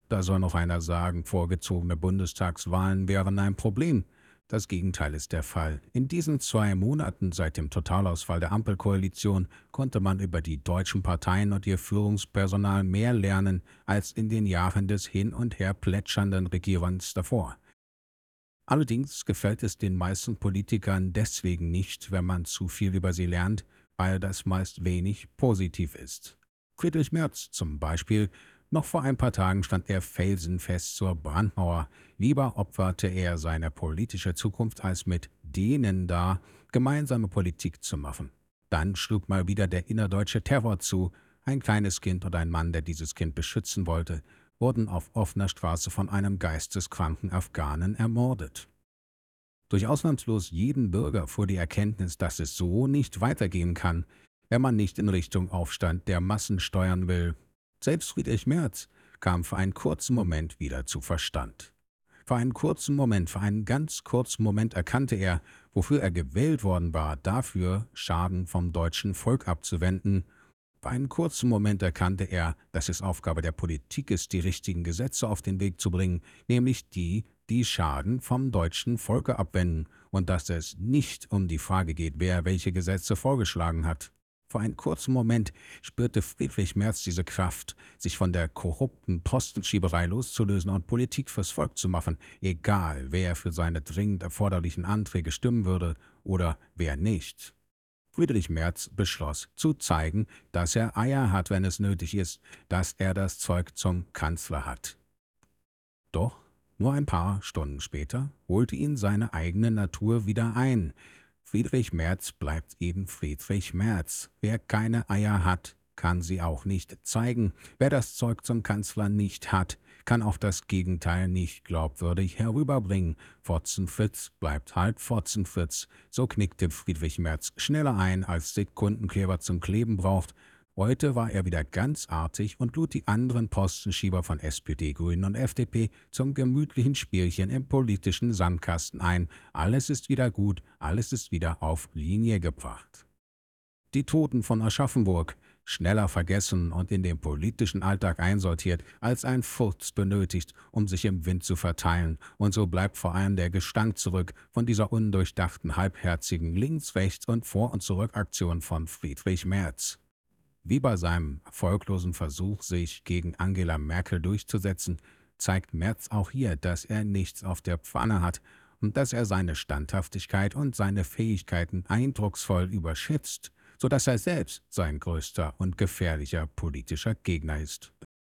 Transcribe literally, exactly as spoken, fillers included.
Da soll noch einer sagen, vorgezogene Bundestagswahlen wären ein Problem. Das Gegenteil ist der Fall. In diesen zwei Monaten seit dem Totalausfall der Ampelkoalition konnte man über die deutschen Parteien und ihr Führungspersonal mehr lernen als in den Jahren des hin und her plätschernden Regierens davor. Allerdings gefällt es den meisten Politikern deswegen nicht, wenn man zu viel über sie lernt, weil das meist wenig positiv ist. Friedrich Merz zum Beispiel, noch vor ein paar Tagen stand er felsenfest zur Brandmauer. Lieber opferte er seine politische Zukunft, als mit denen da gemeinsame Politik zu machen. Dann schlug mal wieder der innerdeutsche Terror zu. Ein kleines Kind und ein Mann, der dieses Kind beschützen wollte, wurden auf offener Straße von einem geisteskranken Afghanen ermordet. Durch ausnahmslos jeden Bürger fuhr die Erkenntnis, dass es so nicht weitergehen kann, wenn man nicht in Richtung Aufstand der Massen steuern will. Selbst Friedrich Merz kam für einen kurzen Moment wieder zu Verstand. Für einen kurzen Moment, für einen ganz kurzen Moment erkannte er, wofür er gewählt worden war, dafür Schaden vom deutschen Volk abzuwenden. Für einen kurzen Moment erkannte er, dass es Aufgabe der Politik ist, die richtigen Gesetze auf den Weg zu bringen, nämlich die, die Schaden vom deutschen Volke abwenden, und dass es nicht um die Frage geht, wer welche Gesetze vorgeschlagen hat. Für einen kurzen Moment spürte Friedrich Merz diese Kraft, sich von der korrupten Postenschieberei loszulösen und Politik fürs Volk zu machen, egal wer für seine dringend erforderlichen Anträge stimmen würde oder wer nicht. Friedrich Merz beschloss, zu zeigen, dass er Eier hat, wenn es nötig ist, dass er das Zeug zum Kanzler hat. Doch nur ein paar Stunden später holte ihn seine eigene Natur wieder ein. Friedrich Merz bleibt eben Friedrich Merz. Wer keine Eier hat, kann sie auch nicht zeigen. Wer das Zeug zum Kanzler nicht hat, kann auch das Gegenteil nicht glaubwürdig herüberbringen. Fotzenfritz bleibt halt Fotzenfritz. So knickte Friedrich Merz schneller ein, als Sekundenkleber zum Kleben braucht. Heute war er wieder ganz artig und lud die anderen Postenschieber von S P D, Grünen und F D P zum gemütlichen Spielchen im politischen Sandkasten ein. Alles ist wieder gut, alles ist wieder auf Linie gebracht. Die Toten von Aschaffenburg, schneller vergessen und in den politischen Alltag einsortiert, als ein Furz benötigt, um sich im Wind zu verteilen. Und so bleibt vor allem der Gestank zurück von dieser undurchdachten, halbherzigen Links-, Rechts- und Vor- und Zurückaktion von Friedrich Merz. Wie bei seinem erfolglosen Versuch, sich gegen Angela Merkel durchzusetzen, zeigt Merz auch hier, dass er nichts auf der Pfanne hat und dass er seine Standhaftigkeit und seine Fähigkeiten eindrucksvoll überschätzt, sodass er selbst sein größter und gefährlicher politischer Gegner ist.